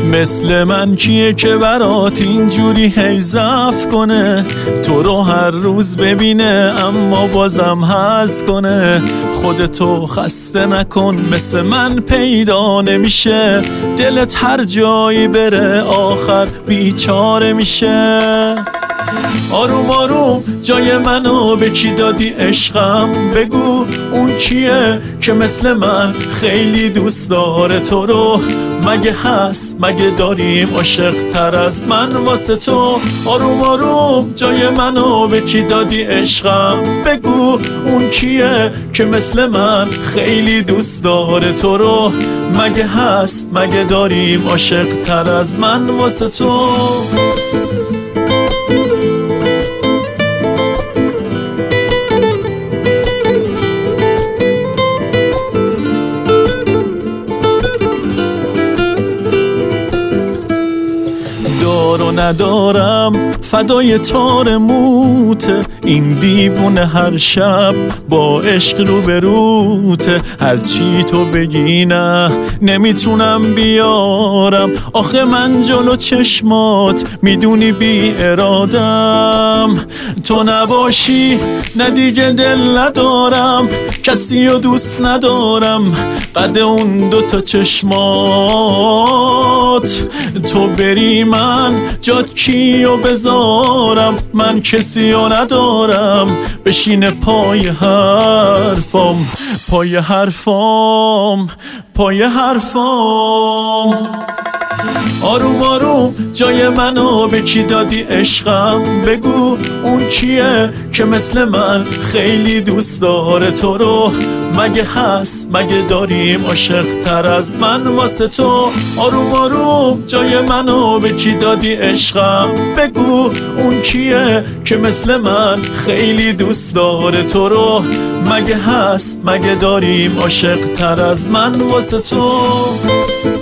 مثل من کیه که برات اینجوری هی ضعف کنه، تو رو هر روز ببینه اما بازم حظ کنه. خودتو خسته نکن، مثل من پیدا نمیشه، دلت هر جایی بره آخر بیچاره میشه. آروم آروم جای منو به کی دادی عشقم، بگو اون کیه که مثل من خیلی دوست داره تو رو. مگه هست مگه داریم عاشق تر از من واسه تو. آروم آروم جای منو به کی دادی عشقم، بگو اون کیه که مثل من خیلی دوست داره تو رو. مگه هست مگه داریم عاشق تر از من واسه تو. دارو ندارم فدای تار موته، این دیوونه هر شب با عشق رو به روته. هرچی تو بگی نه نمیتونم بیارم، آخه من جلو چشمات میدونی بی ارادم. تو نباشی نه دیگه دل ندارم، کسی رو دوست ندارم قد اون دوتا چشمات. تو بری من جات کیو بذارم، من کسی رو ندارم بشینه پای حرفام، پای حرفام، پای حرفام. آروم آروم جای منو به کی دادی عشقم، بگو اون کیه که مثل من خیلی دوست داره تو رو. مگه هست مگه داریم عاشق تر از من واسه تو. آروم آروم جای منو به کی دادی عشقم، بگو اون کیه که مثل من خیلی دوست داره تو رو. مگه هست مگه داریم عاشق تر از من واسه تو.